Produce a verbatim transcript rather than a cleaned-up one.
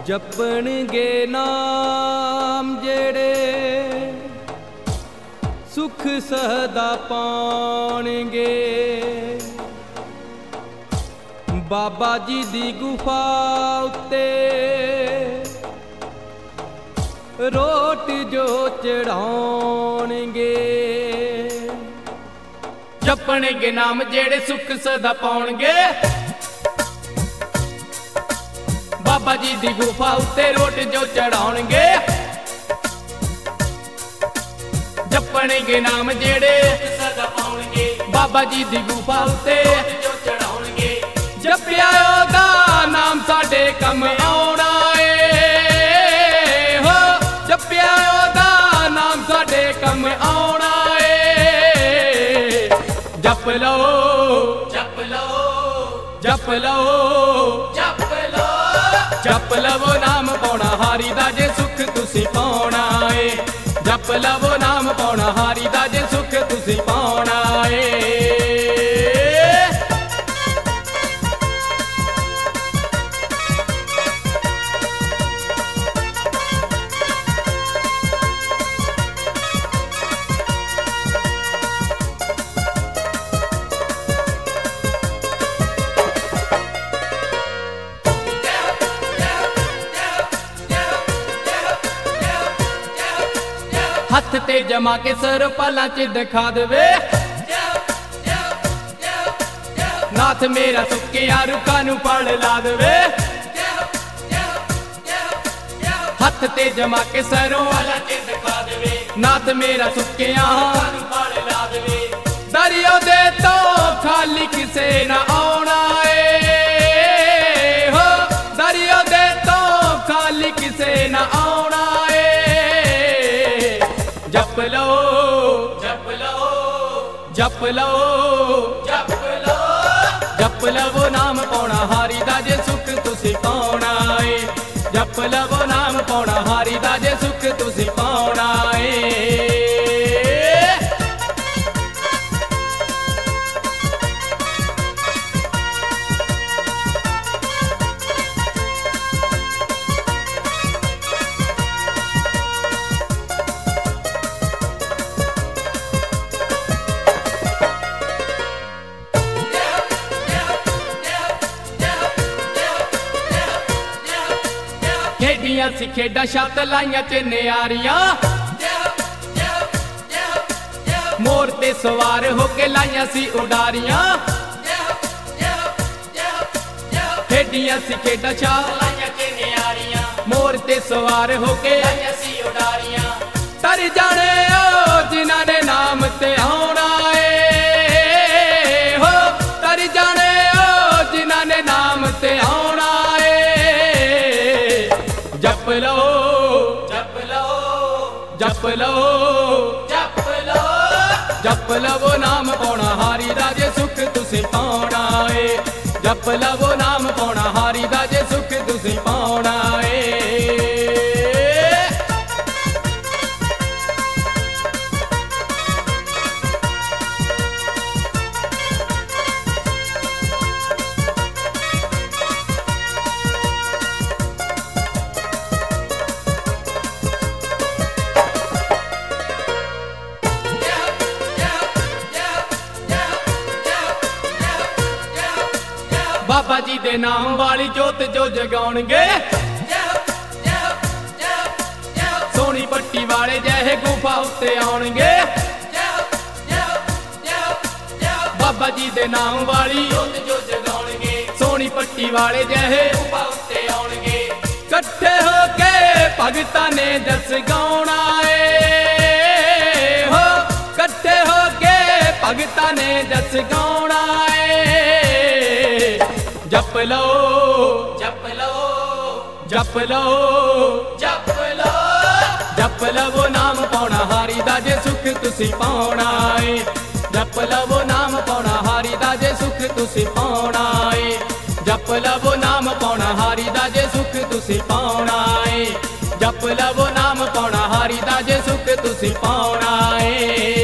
ਜਪਣਗੇ ਨਾਮ ਜਿਹੜੇ ਸੁਖ ਸਦਾ ਪਾਉਣਗੇ। ਬਾਬਾ ਜੀ ਦੀ ਗੁਫਾ ਉੱਤੇ ਰੋਟ ਜੋ ਚੜਾਉਣਗੇ। ਜਪਣਗੇ ਨਾਮ ਜਿਹੜੇ ਸੁਖ ਸਦਾ ਪਾਉਣਗੇ। ਬਾਬਾ ਜੀ ਦੀ ਗੁਫਾ ਉੱਤੇ ਰੋਟ ਜੋ ਚੜਾਉਣਗੇ। ਜਪਣਗੇ ਨਾਮ ਜਿਹੜੇ ਸੁਖ ਸਦਾ ਪਾਉਣਗੇ। ਬਾਬਾ ਜੀ ਦੀ ਗੁਫਾ ਉੱਤੇ ਰੋਟ ਜੋ ਚੜਾਉਣਗੇ। ਜਪਿਆ ਉਹਦਾ ਨਾਮ ਸਾਡੇ ਕੰਮ ਆਉਣਾ ਏ ਹੋ। ਜਪਿਆ ਉਹਦਾ ਨਾਮ ਸਾਡੇ ਕੰਮ ਆਉਣਾ ਏ। ਜਪ ਲਓ ਜਪ ਲਓ ਜਪ ਲਓ ਜਪ ਲਓ ਜਪ ਲਵੋ ਨਾਮ ਪਾਉਣਾ ਹਾਰੀ ਦਾ ਜੇ ਸੁਖ ਤੁਸੀਂ ਪਾਉਣਾ ਏ। ਜਪ ਲਵੋ ਨਾਮ ਪਾਉਣਾ ਹਾਰੀ ਦਾ ਜੇ ਸੁਖ ਤੁਸੀਂ ਪਾਉਣਾ ਏ। ਹੱਥ ਤੇ ਜਮਾ ਕੇ ਸਰ ਪਾਲਾਂ ਚ ਦਿਖਾ ਦੇਵੇ। ਨਾਥ ਮੇਰਾ ਸੁੱਕਿਆ ਰੁੱਖਾਂ ਨੂੰ ਫੜ ਲਾ ਦੇਵੇ। ਹੱਥ ਤੇ ਜਮਾ ਕੇ ਸਰੋਂ ਪਾਲਾਂ ਚ ਦਿਖਾ ਦੇਵੇ। ਨਾਥ ਮੇਰਾ ਸੁੱਕਿਆ ਰੁੱਖਾਂ ਨੂੰ ਫੜ ਲਾ ਦੇਵੇ। ਦਰਿਆ ਦੇ ਤੋਂ ਖਾਲੀ ਕਿਸੇ ਨਾ ਆਉਣਾ ਏ ਹੋ। ਦਰਿਆ ਦੇ ਤੋਂ ਖਾਲੀ ਕਿਸੇ ਨਾ ਆਉਣਾ ਏ। ਜਪ ਲਓ ਜਪ ਲਓ ਜਪ ਲਓ ਜਪ ਲਓ ਜਪ ਲਵੋ ਨਾਮ ਪਾਉਣਾ ਹਾਰੀ ਦਾ ਜੇ ਸੁਖ ਤੁਸੀਂ ਪਾਉਣਾ ਏ। ਜਪ ਲਵੋ ਨਾਮ ਪਾਉਣਾ ਹਾਰੀ ਦਾ ਜੇ ਸੁਖ ਤੁਸੀਂ ਪਾਉਣਾ ਏ। ਖੇਡੀਆਂ ਸੀ ਖੇਡਾਂ ਛੱਤ ਲਾਈਆਂ ਚ ਨਿਆਰੀਆਂ। ਮੋਰ ਤੇ ਸਵਾਰ ਹੋ ਕੇ ਲਾਈਆਂ ਸੀ ਉਡਾਰੀਆਂ। ਖੇਡੀਆਂ ਸੀ ਖੇਡਾਂ ਛੱਤ ਲਾਈਆਂ ਚ ਨਿਆਰੀਆਂ। ਮੋਰ ਤੇ ਸਵਾਰ ਹੋ ਕੇ ਲਾਈਆਂ ਸੀ ਉਡਾਰੀਆਂ। ਤਰ ਜਾਣੇ ਓ ਜਿਨ੍ਹਾਂ ਨੇ ਨਾਮ ਤੇ ਆਉਣਾ ਏ ਹੋ। ਤਰ ਜਾਣੇ ਓ ਜਿਨ੍ਹਾਂ ਨੇ ਨਾਮ ਤੇ ਆਉਣਾ ਏ। ਜਪ ਲਓ ਜਪ ਲਓ ਜਪ ਲਓ ਜਪ ਲਓ ਜਪ ਲਵੋ ਨਾਮ ਪਾਉਣਾ ਹਾਰੀ ਦਾ ਜੇ ਸੁਖ ਤੁਸੀਂ ਪਾਉਣਾ ਏ। ਜਪ ਲਵੋ ਨਾਮ ਪਾਉਣਾ ਹਾਰੀ ਦਾ ਜੇ ਸੁਖ ਤੁਸੀਂ ਪਾਉਣਾ ਏ। ਬਾਬਾ ਜੀ ਦੇ ਨਾਮ ਵਾਲੀ ਜੋਤ ਜੋ ਜਗਾਉਣਗੇ। ਸੋਹਣੀ ਪੱਟੀ ਵਾਲੇ ਜਿਹੇ ਗੁਫਾ ਉੱਤੇ ਆਉਣਗੇ। ਬਾਬਾ ਜੀ ਦੇ ਨਾਮ ਵਾਲੀ ਜੋਤ ਜੋ ਜਗਾਉਣਗੇ। ਸੋਹਣੀ ਪੱਟੀ ਵਾਲੇ ਜਿਹੇ ਗੁਫਾ ਉੱਤੇ ਆਉਣਗੇ। ਇਕੱਠੇ ਹੋ ਕੇ ਭਗਤਾਂ ਨੇ ਜਸ ਗਾਉਣਾ ਏ ਹੋ। ਇਕੱਠੇ ਹੋ ਕੇ ਭਗਤਾਂ ਨੇ ਜਸ ਗਾਉਣਾ ਏ। ਜਪ ਲਓ ਜਪ ਲਓ ਜਪ ਲਓ ਜਪ ਲਓ ਜਪ ਲਵੋ ਨਾਮ ਪਾਉਣਾ ਹਾਰੀ ਦਾ ਜੇ ਸੁਖ ਤੁਸੀਂ ਪਾਉਣਾ ਏ। ਜਪ ਲਵੋ ਨਾਮ ਪਾਉਣਾ ਹਾਰੀ ਦਾ ਜੇ ਸੁਖ ਤੁਸੀਂ ਪਾਉਣਾ ਏ। ਜਪ ਲਵੋ ਨਾਮ ਪਾਉਣਾ ਹਾਰੀ ਦਾ ਜੇ ਸੁਖ ਤੁਸੀਂ ਪਾਉਣਾ ਏ। ਜਪ ਲਵੋ ਨਾਮ ਪਾਉਣਾ ਹਾਰੀ ਦਾ ਜੇ ਸੁਖ ਤੁਸੀਂ ਪਾਉਣਾ ਏ।